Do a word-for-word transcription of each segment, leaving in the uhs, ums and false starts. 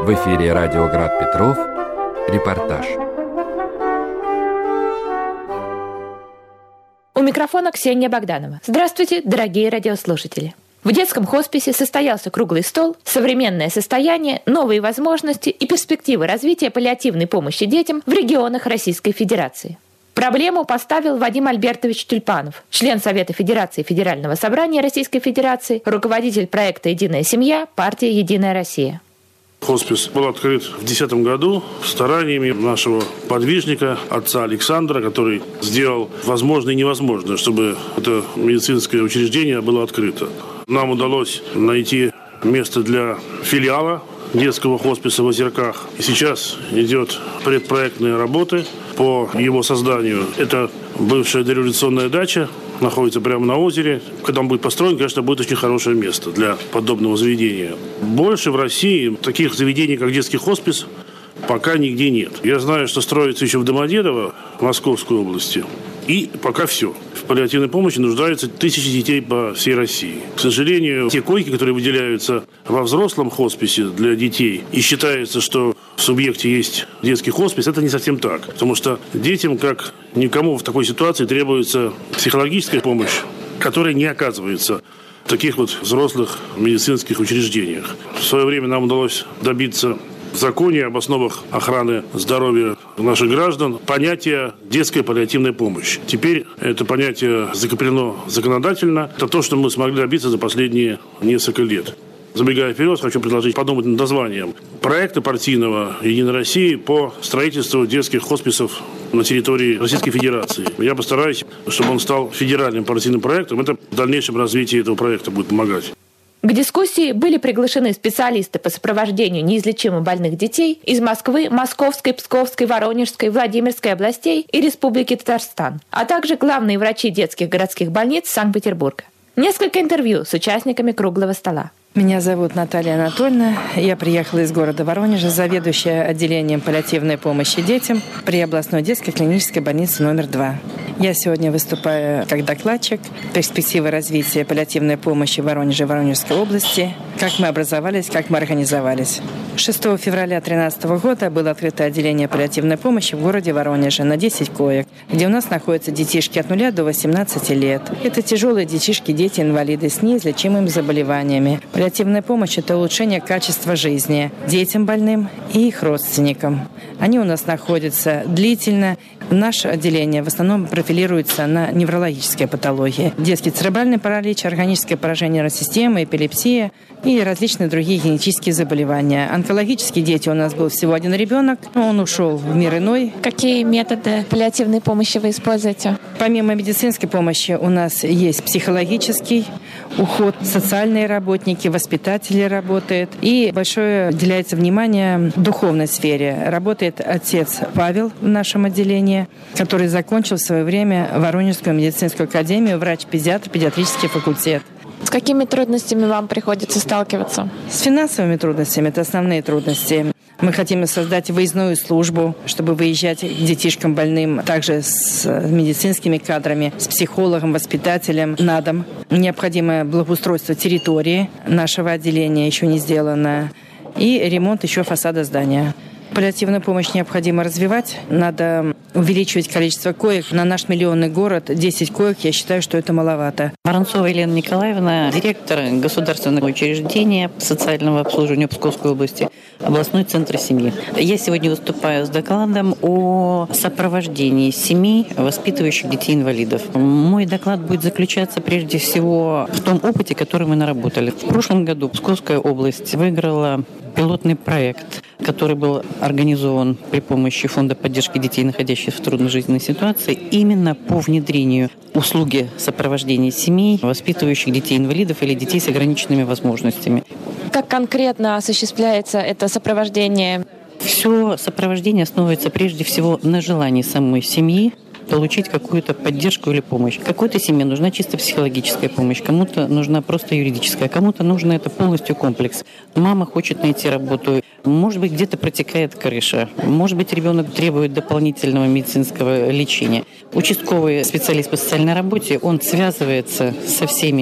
В эфире радио Град Петров. Репортаж. У микрофона Ксения Богданова. Здравствуйте, дорогие радиослушатели. В детском хосписе состоялся круглый стол «Современное состояние, новые возможности и перспективы развития паллиативной помощи детям в регионах Российской Федерации». Проблему поставил Вадим Альбертович Тюльпанов, член Совета Федерации Федерального собрания Российской Федерации, руководитель проекта «Единая семья», партия «Единая Россия». Хоспис был открыт в две тысячи десятом году стараниями нашего подвижника, отца Александра, который сделал возможное и невозможное, чтобы это медицинское учреждение было открыто. Нам удалось найти место для филиала детского хосписа в Озерках. И сейчас идет предпроектные работы по его созданию. Это бывшая дореволюционная дача, находится прямо на озере. Когда он будет построен, конечно, будет очень хорошее место для подобного заведения. Больше в России таких заведений, как детский хоспис, пока нигде нет. Я знаю, что строится еще в Домодедово, в Московской области. И пока все. В паллиативной помощи нуждаются тысячи детей по всей России. К сожалению, те койки, которые выделяются во взрослом хосписе для детей, и считается, что в субъекте есть детский хоспис, это не совсем так. Потому что детям, как никому в такой ситуации, требуется психологическая помощь, которая не оказывается в таких вот взрослых медицинских учреждениях. В свое время нам удалось добиться в законе об основах охраны здоровья наших граждан понятие «детская паллиативная помощь». Теперь это понятие закреплено законодательно. Это то, что мы смогли добиться за последние несколько лет. Забегая вперед, хочу предложить подумать над названием проекта партийного «Единой России» по строительству детских хосписов на территории Российской Федерации. Я постараюсь, чтобы он стал федеральным партийным проектом. Это в дальнейшем развитии этого проекта будет помогать. К дискуссии были приглашены специалисты по сопровождению неизлечимо больных детей из Москвы, Московской, Псковской, Воронежской, Владимирской областей и Республики Татарстан, а также главные врачи детских городских больниц Санкт-Петербурга. Несколько интервью с участниками круглого стола. Меня зовут Наталья Анатольевна. Я приехала из города Воронежа, заведующая отделением паллиативной помощи детям при областной детской клинической больнице номер два. Я сегодня выступаю как докладчик перспективы развития паллиативной помощи в Воронеже и Воронежской области, как мы образовались, как мы организовались. шестого февраля две тысячи тринадцатого года было открыто отделение паллиативной помощи в городе Воронеже на десять коек, где у нас находятся детишки от нуля до восемнадцати лет. Это тяжелые детишки, дети-инвалиды с неизлечимыми заболеваниями. Паллиативная помощь – это улучшение качества жизни детям больным и их родственникам. Они у нас находятся длительно. Наше отделение в основном профилируется на неврологические патологии. Детский церебральный паралич, органическое поражение нервной системы, эпилепсия и различные другие генетические заболевания. Онкологические дети у нас был всего один ребенок, но он ушел в мир иной. Какие методы паллиативной помощи вы используете? Помимо медицинской помощи у нас есть психологический уход, социальные работники, воспитатели работают. И большое уделяется внимание в духовной сфере. Работает отец Павел в нашем отделении, который закончил в свое время Воронежскую медицинскую академию, врач-педиатр, педиатрический факультет. С какими трудностями вам приходится сталкиваться? С финансовыми трудностями, это основные трудности. Мы хотим создать выездную службу, чтобы выезжать к детишкам больным, также с медицинскими кадрами, с психологом, воспитателем на дом. Необходимое благоустройство территории нашего отделения еще не сделано. И ремонт еще фасада здания. Паллиативную помощь необходимо развивать. Надо увеличивать количество коек. На наш миллионный город десять коек, я считаю, что это маловато. Воронцова Елена Николаевна, директор государственного учреждения социального обслуживания Псковской области, областной центр семьи. Я сегодня выступаю с докладом о сопровождении семей, воспитывающих детей-инвалидов. Мой доклад будет заключаться прежде всего в том опыте, который мы наработали. В прошлом году Псковская область выиграла пилотный проект, который был организован при помощи Фонда поддержки детей, находящихся в трудной жизненной ситуации, именно по внедрению услуги сопровождения семей, воспитывающих детей-инвалидов или детей с ограниченными возможностями. Как конкретно осуществляется это сопровождение? Все сопровождение основывается прежде всего на желании самой семьи получить какую-то поддержку или помощь. Какой-то семье нужна чисто психологическая помощь, кому-то нужна просто юридическая, кому-то нужно это полностью комплекс. Мама хочет найти работу, может быть, где-то протекает крыша, может быть, ребенок требует дополнительного медицинского лечения. Участковый специалист по социальной работе, он связывается со всеми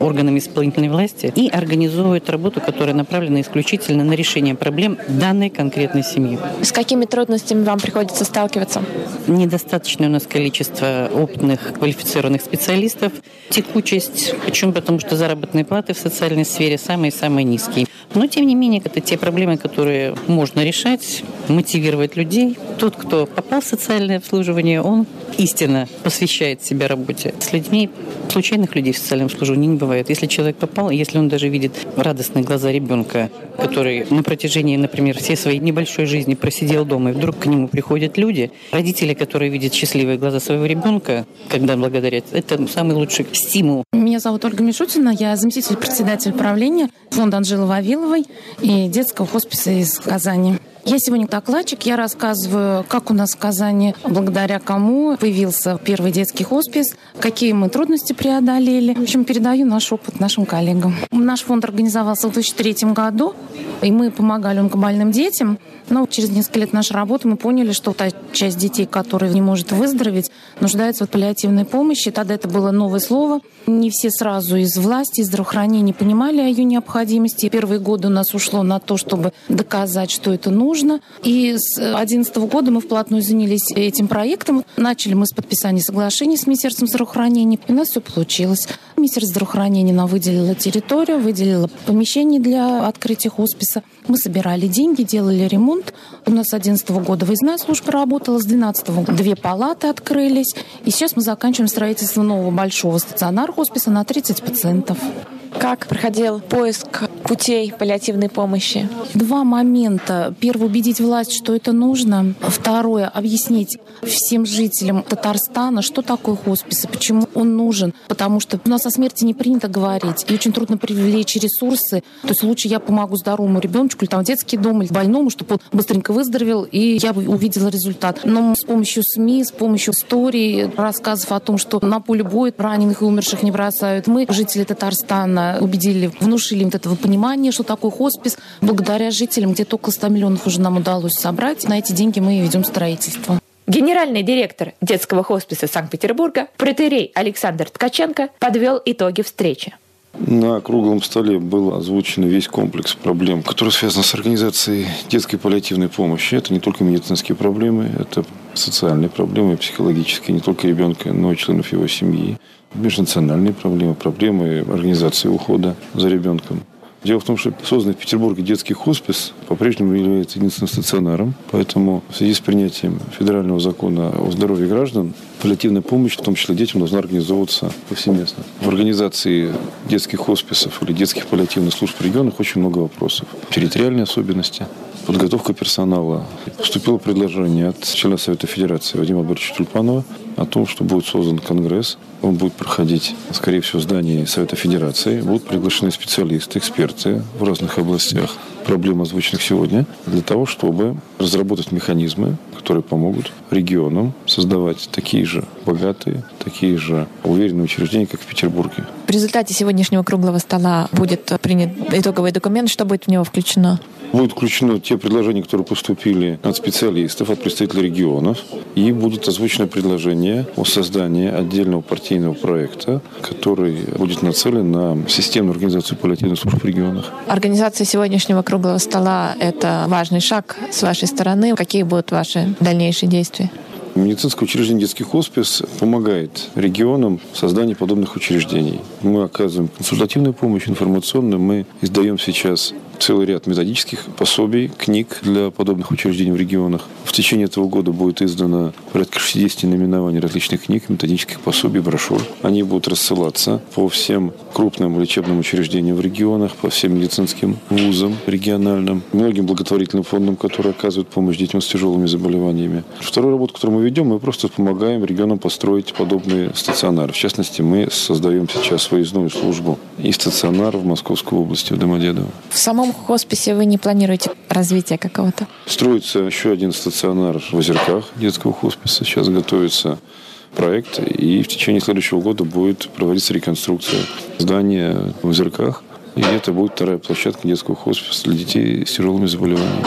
органами исполнительной власти и организовывает работу, которая направлена исключительно на решение проблем данной конкретной семьи. С какими трудностями вам приходится сталкиваться? Недостаточное у нас количество опытных, квалифицированных специалистов, текучесть, почему? Потому что заработные платы в социальной сфере самые-самые низкие. Но, тем не менее, это те проблемы, которые можно решать, мотивировать людей. Тот, кто попал в социальное обслуживание, он истинно посвящает себя работе. С людьми, случайных людей в социальном обслуживании не бывает. Если человек попал, если он даже видит радостные глаза ребенка, который на протяжении, например, всей своей небольшой жизни просидел дома, и вдруг к нему приходят люди, родители, которые видят счастливые глаза своего ребенка, когда благодарят, это самый лучший стимул. Меня зовут Ольга Мишутина, я заместитель председателя правления фонда Анжелы Вавиловой и детского хосписа из Казани. Я сегодня докладчик, я рассказываю, как у нас в Казани, благодаря кому появился первый детский хоспис, какие мы трудности преодолели. В общем, передаю наш опыт нашим коллегам. Наш фонд организовался в две тысячи третьем году, и мы помогали онкобольным детям. Но через несколько лет нашей работы мы поняли, что та часть детей, которая не может выздороветь, нуждается в паллиативной помощи. Тогда это было новое слово. Не все сразу из власти, из здравоохранения понимали о ее необходимости. Первые годы у нас ушло на то, чтобы доказать, что это нужно. И с две тысячи одиннадцатого года мы вплотную занялись этим проектом. Начали мы с подписания соглашений с Министерством здравоохранения. И у нас все получилось. Министерство здравоохранения нам выделило территорию, выделило помещение для открытия хосписа. Мы собирали деньги, делали ремонт. У нас с две тысячи одиннадцатого года выездная служба работала, с две тысячи двенадцатого две палаты открылись. И сейчас мы заканчиваем строительство нового большого стационара хосписа на тридцать пациентов. Как проходил поиск путей паллиативной помощи? Два момента. Первое, убедить власть, что это нужно. Второе, объяснить всем жителям Татарстана, что такое хоспис и почему он нужен. Потому что у нас о смерти не принято говорить. И очень трудно привлечь ресурсы. То есть лучше я помогу здоровому ребеночку или там в детский дом, или больному, чтобы он быстренько выздоровел, и я бы увидела результат. Но с помощью СМИ, с помощью историй, рассказов о том, что на поле боя раненых и умерших не бросают, мы, жители Татарстана, убедили, внушили им этого понимания, что такое хоспис. Благодаря жителям где-то около ста миллионов уже нам удалось собрать. На эти деньги мы ведем строительство. Генеральный директор детского хосписа Санкт-Петербурга, протоиерей Александр Ткаченко, подвел итоги встречи. На круглом столе был озвучен весь комплекс проблем, которые связаны с организацией детской паллиативной помощи. Это не только медицинские проблемы, это социальные проблемы, психологические, не только ребенка, но и членов его семьи. Межнациональные проблемы, проблемы организации ухода за ребенком. Дело в том, что созданный в Петербурге детский хоспис по-прежнему является единственным стационаром, поэтому в связи с принятием федерального закона о здоровье граждан паллиативная помощь, в том числе детям, должна организовываться повсеместно. В организации детских хосписов или детских паллиативных служб в регионах очень много вопросов. Территориальные особенности, подготовка персонала. Поступило предложение от члена Совета Федерации Вадима Борисовича Тюльпанова о том, что будет создан конгресс. Он будет проходить, скорее всего, в здании Совета Федерации. Будут приглашены специалисты, эксперты в разных областях проблем, озвученных сегодня, для того, чтобы разработать механизмы, которые помогут регионам создавать такие же богатые, такие же уверенные учреждения, как в Петербурге. В результате сегодняшнего круглого стола будет принят итоговый документ. Что будет в него включено? Будут включены те предложения, которые поступили от специалистов, от представителей регионов. И будет озвучено предложение о создании отдельного партийного проекта, который будет нацелен на системную организацию паллиативных служб в регионах. Организация сегодняшнего круглого стола – это важный шаг с вашей стороны. Какие будут ваши дальнейшие действия? Медицинское учреждение «Детский хоспис» помогает регионам в создании подобных учреждений. Мы оказываем консультативную помощь, информационную. Мы издаем сейчас целый ряд методических пособий, книг для подобных учреждений в регионах. В течение этого года будет издано порядка шестидесяти наименований различных книг, методических пособий, брошюр. Они будут рассылаться по всем крупным лечебным учреждениям в регионах, по всем медицинским вузам региональным, многим благотворительным фондам, которые оказывают помощь детям с тяжелыми заболеваниями. Вторую работу, которую мы ведем, мы просто помогаем регионам построить подобные стационары. В частности, мы создаем сейчас выездную службу и стационар в Московской области, в Домодедово. В самом хосписе вы не планируете развития какого-то? Строится еще один стационар в Озерках детского хосписа. Сейчас готовится проект, и в течение следующего года будет проводиться реконструкция здания в Озерках. И это будет вторая площадка детского хосписа для детей с тяжелыми заболеваниями.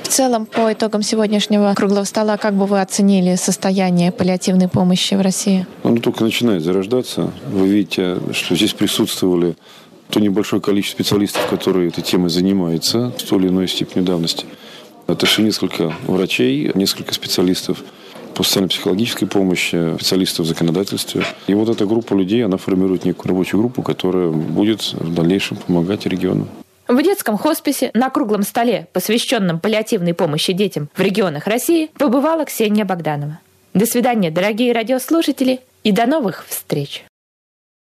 В целом, по итогам сегодняшнего круглого стола, как бы вы оценили состояние паллиативной помощи в России? Оно только начинает зарождаться. Вы видите, что здесь присутствовали то небольшое количество специалистов, которые этой темой занимаются в той или иной степени давности. Это же несколько врачей, несколько специалистов по социально-психологической помощи, специалистов в законодательстве. И вот эта группа людей, она формирует некую рабочую группу, которая будет в дальнейшем помогать региону. В детском хосписе на круглом столе, посвященном паллиативной помощи детям в регионах России, побывала Ксения Богданова. До свидания, дорогие радиослушатели, и до новых встреч!